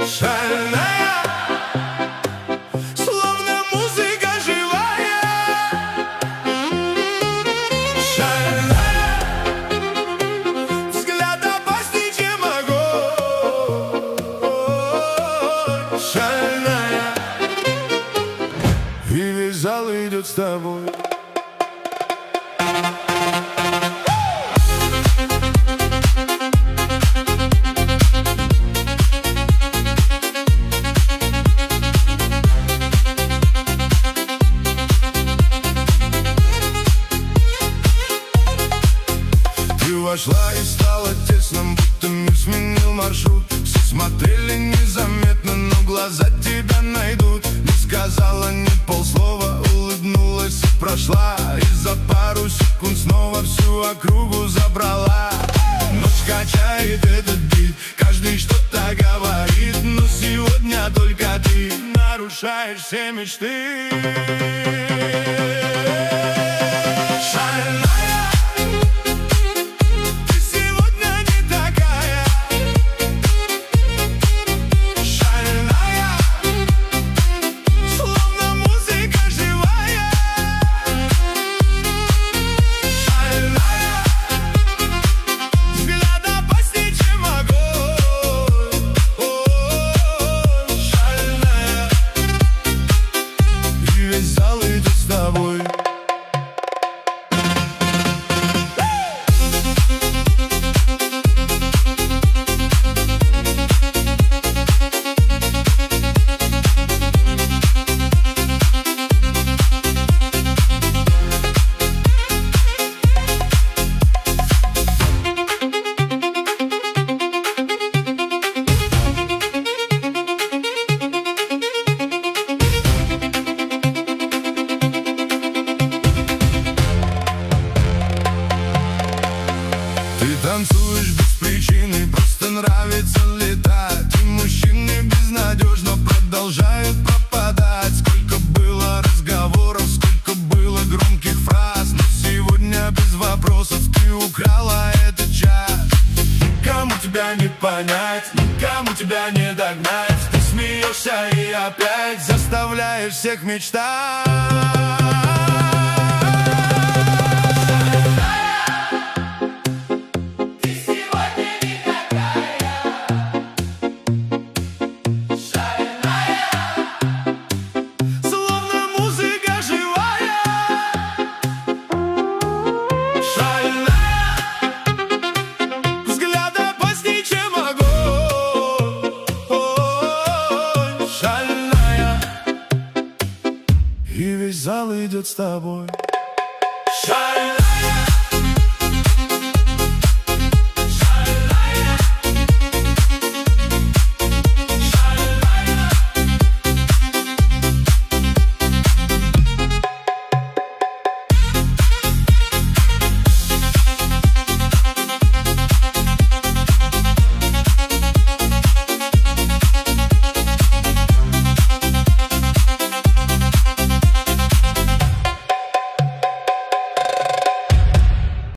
Шальная, словно музыка живая. Шальная, взгляда постичь не могу. Шальная, и весь зал идет с тобой. Вошла и стало тесно, будто мир сменил маршрут. Все смотрели незаметно, но глаза тебя найдут. Не сказала ни полслова, улыбнулась и прошла. И за пару секунд снова всю округу забрала. Ночь качает этот бит, каждый что-то говорит, но сегодня только ты нарушаешь все мечты. Ты танцуешь без причины, просто нравится летать. И мужчины безнадежно продолжают пропадать. Сколько было разговоров, сколько было громких фраз, но сегодня без вопросов ты украла этот час. Никому тебя не понять, никому тебя не догнать. Ты смеешься и опять заставляешь всех мечтать. И весь зал идет с тобой.